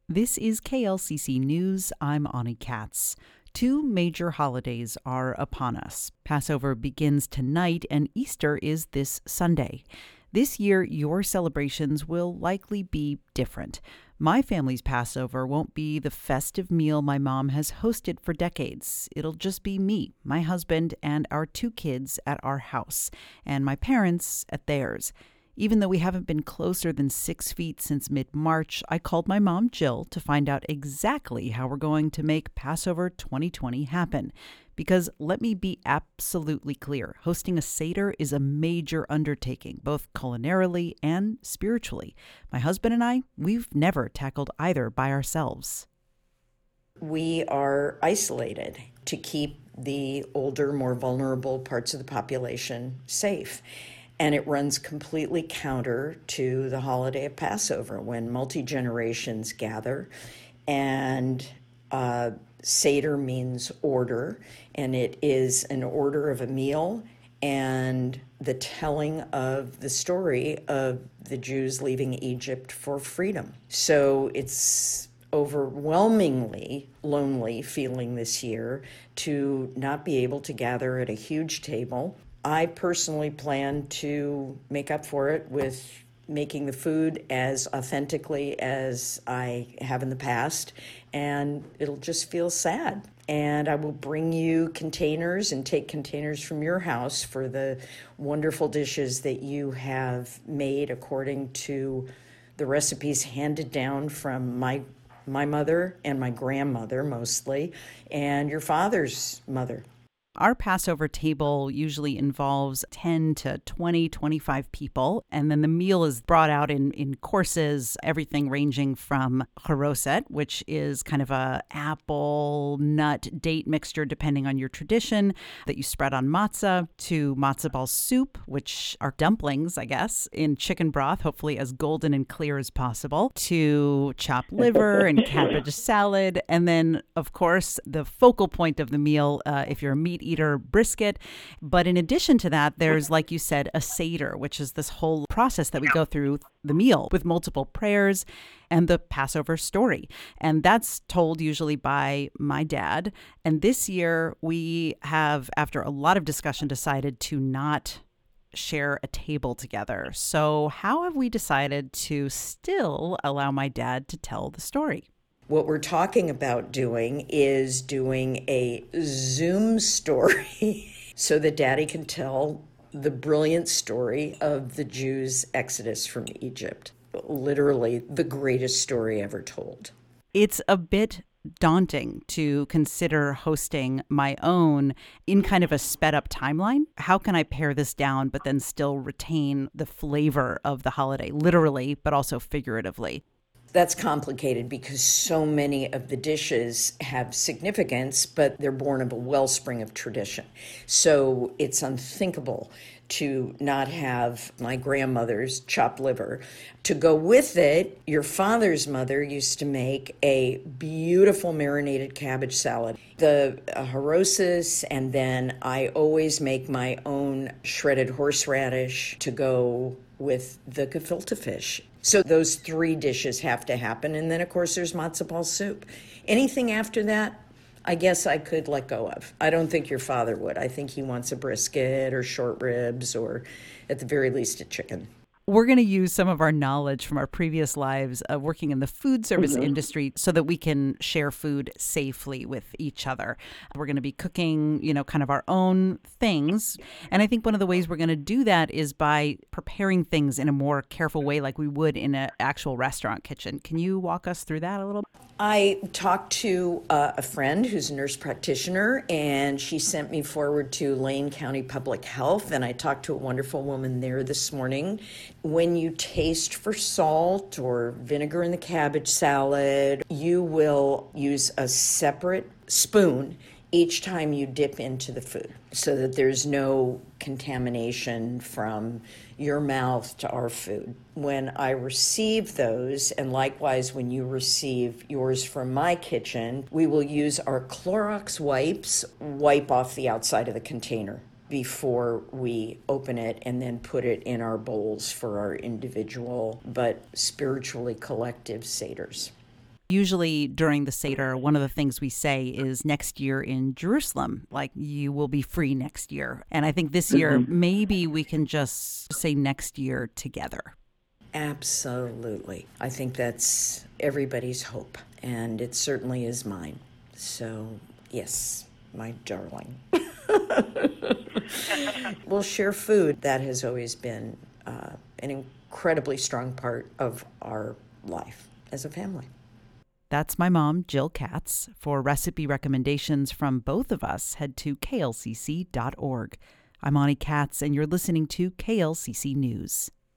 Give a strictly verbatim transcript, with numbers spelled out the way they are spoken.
This is K L C C News. I'm Ani Katz. Two major holidays are upon us. Passover begins tonight and Easter is this Sunday. This year, your celebrations will likely be different. My family's Passover won't be the festive meal my mom has hosted for decades. It'll just be me, my husband, and our two kids at our house, and my parents at theirs. Even though we haven't been closer than six feet since mid-March, I called my mom, Jill, to find out exactly how we're going to make Passover twenty twenty happen. Because let me be absolutely clear, hosting a Seder is a major undertaking, both culinarily and spiritually. My husband and I, we've never tackled either by ourselves. We are isolated to keep the older, more vulnerable parts of the population safe. And it runs completely counter to the holiday of Passover, when multi-generations gather, and uh, Seder means order, and it is an order of a meal and the telling of the story of the Jews leaving Egypt for freedom. So it's overwhelmingly lonely feeling this year to not be able to gather at a huge table. I personally plan to make up for it with making the food as authentically as I have in the past, and it'll just feel sad. And I will bring you containers and take containers from your house for the wonderful dishes that you have made according to the recipes handed down from my my mother and my grandmother mostly, and your father's mother. Our Passover table usually involves ten to twenty, twenty-five people, and then the meal is brought out in, in courses, everything ranging from charoset, which is kind of a apple, nut, date mixture, depending on your tradition, that you spread on matzah, to matzah ball soup, which are dumplings, I guess, in chicken broth, hopefully as golden and clear as possible, to chopped liver and cabbage salad, and then, of course, the focal point of the meal, uh, if you're a meat eater, brisket. But in addition to that, there's, like you said, a Seder, which is this whole process that we go through the meal with multiple prayers and the Passover story. And that's told usually by my dad. And this year we have, after a lot of discussion, decided to not share a table together. So how have we decided to still allow my dad to tell the story? What we're talking about doing is doing a Zoom story so that Daddy can tell the brilliant story of the Jews' exodus from Egypt. Literally the greatest story ever told. It's a bit daunting to consider hosting my own in kind of a sped up timeline. How can I pare this down but then still retain the flavor of the holiday, literally, but also figuratively? That's complicated because so many of the dishes have significance, but they're born of a wellspring of tradition. So it's unthinkable to not have my grandmother's chopped liver. To go with it, your father's mother used to make a beautiful marinated cabbage salad. The uh, harosis, and then I always make my own shredded horseradish to go with the gefilte fish. So those three dishes have to happen. And then, of course, there's matzo ball soup. Anything after that, I guess I could let go of. I don't think your father would. I think he wants a brisket or short ribs or, at the very least, a chicken. We're going to use some of our knowledge from our previous lives of working in the food service mm-hmm. industry so that we can share food safely with each other. We're going to be cooking, you know, kind of our own things. And I think one of the ways we're going to do that is by preparing things in a more careful way like we would in an actual restaurant kitchen. Can you walk us through that a little bit? I talked to uh, a friend who's a nurse practitioner, and she sent me forward to Lane County Public Health, and I talked to a wonderful woman there this morning. When you taste for salt or vinegar in the cabbage salad, you will use a separate spoon each time you dip into the food so that there's no contamination from your mouth to our food. When I receive those, and likewise when you receive yours from my kitchen, we will use our Clorox wipes, wipe off the outside of the container before we open it and then put it in our bowls for our individual but spiritually collective seders. Usually during the Seder, one of the things we say is next year in Jerusalem, like you will be free next year. And I think this year, Mm-hmm. maybe we can just say next year together. Absolutely. I think that's everybody's hope, and it certainly is mine. So, yes, my darling. We'll share food. That has always been uh, an incredibly strong part of our life as a family. That's my mom, Jill Katz. For recipe recommendations from both of us, head to K L C C dot org. I'm Ani Katz, and you're listening to K L C C News.